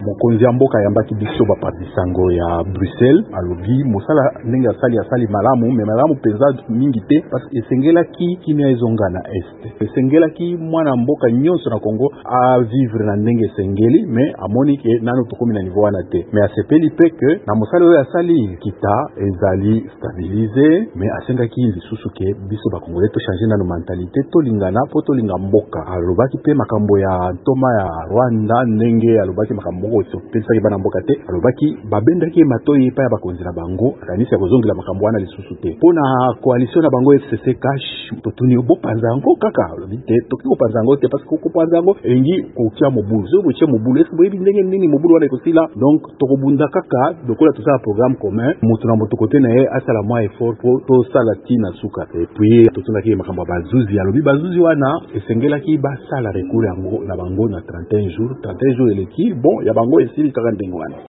mokonzi ya mboka yambaki biso ba partisango ya Bruxelles alobi mosala ndenge asali malamu me malamu penza mingi te parce que esengelaki kimia ezonga na est esengelaki mwana mboka nyonso na Congo a vivre na ndenge esengeli me amoni ke nano tokomi na niveau wana te me asepeli pe ke na mosala oyo asali kita ezali stabiliser me asengaki lisusu ke biso ba Congolais to changer na mentalité to lingana po to linga mboka alobaki pe makambo ya ntoma ya Rwanda ndenge alobaki makambo pesaki bana mboka te alobaki babendaki matoyi pa ya bakonzi na bango kanisa kozongela makambo wana lisusu te pona coalition na bango FCC cash totuni bopanza yango kaka alobi te toki kopanza yango te parce que kopanza yango engi kokia mobulu zo boche mobulu est-ce boyebi ndenge nini mobulu wana ekosila donc tokobunda kaka dokola tosala programme commun moto na moto kote na ye asala mwa effort po tosala tina suka et puis totunaki makambo bazuzi alobi bazuzi wana esengelaki basala recours yango na bango na 31 jours eleki bon ya bango esili kaka ndenge wana